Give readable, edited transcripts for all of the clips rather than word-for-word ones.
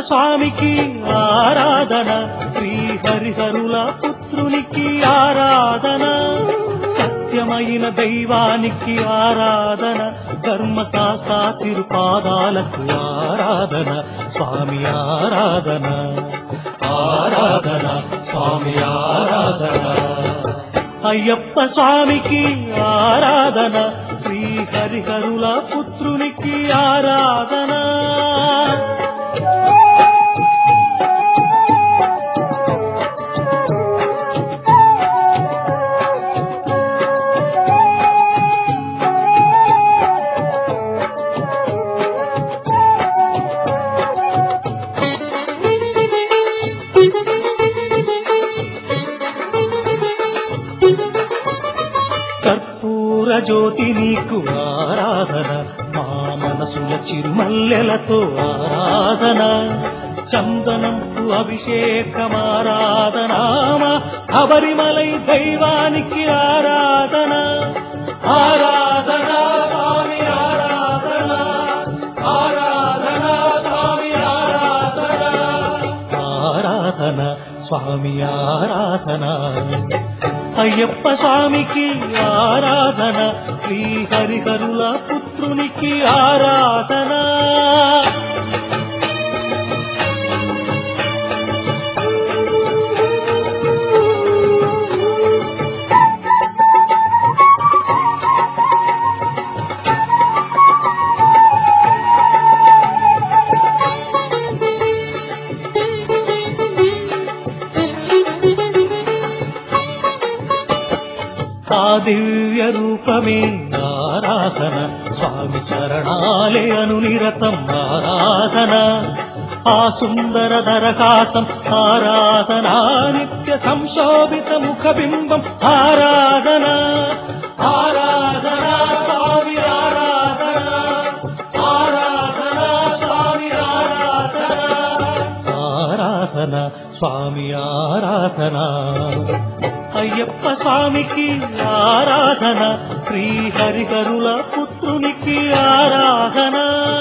స్వామికి ఆరాధన, శ్రీ హరిహరుల పుత్రునికి ఆరాధన, సత్యమైన దైవానికి ఆరాధన, ధర్మశాస్త్ర తిరుపాదాలకు ఆరాధన, స్వామి ఆరాధన, ఆరాధన స్వామి ఆరాధన. అయ్యప్ప స్వామికి ఆరాధన, శ్రీ హరిహరుల పుత్రునికి ఆరాధన. కర్పూర జ్యోతి నీకు ఆరాధన, మా మనసుల చిరుమల్లెలతో ఆరాధన, చందనంకు అభిషేకం ఆరాధన, మా శబరిమలై దైవానికి ఆరాధన, ఆరాధన స్వామి ఆరాధన, ఆరాధన స్వామి ఆరాధన, ఆరాధన స్వామి ఆరాధన. అయ్యప్ప స్వామికి ఆరాధన, శ్రీ హరిహరుల పుత్రునికి ఆరాధన. ఆ దివ్య రూపమే ఆరాధన, స్వామి చరణాలే అనునిరతం ఆరాధన, ఆ సుందర దరహాసం ఆరాధన, నిత్య సంశోభిత ముఖబింబం ఆరాధన, ఆరాధన స్వామి ఆరాధన, ఆరాధన స్వామి ఆరాధన, ఆరాధన స్వామి ఆరాధన. అయ్యప్ప స్వామికి ఆరాధన, శ్రీ హరిహరుల పుత్రునికి ఆరాధన.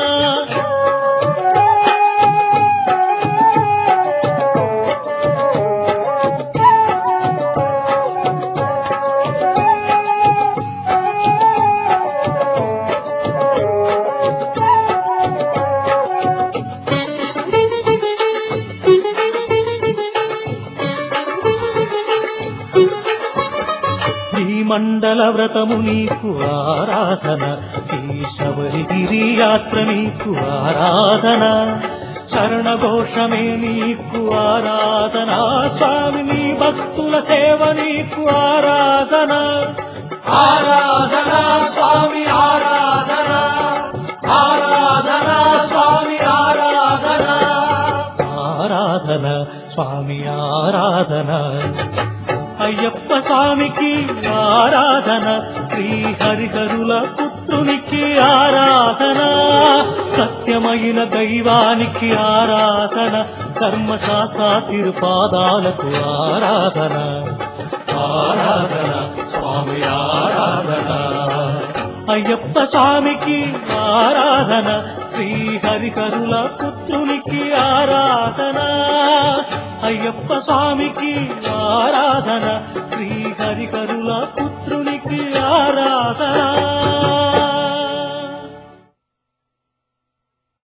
మండల వ్రతము నీకు ఆరాధన, ఈ శబరిగిరి యాత్ర నీకు ఆరాధన, చరణఘోషమే నీకు ఆరాధన, స్వామి నీ భక్తుల సేవ నీకు ఆరాధన, ఆరాధన స్వామి ఆరాధన, ఆరాధన స్వామి ఆరాధన, ఆరాధన స్వామి ఆరాధన. అయ్యప్ప స్వామికి ఆరాధన, శ్రీ హరిహరుల పుత్రునికి ఆరాధన, సత్యమైన దైవానికి ఆరాధన, ధర్మశాస్త్ర తిరుపాదాలకు ఆరాధన, ఆరాధన స్వామి ఆరాధన. అయ్యప్ప స్వామికి ఆరాధన, శ్రీ హరిహరుల పుత్రునికి ఆరాధన, అయ్యప్ప స్వామికి ఆరాధన, శ్రీ హరిహరుల పుత్రునికి ఆరాధన.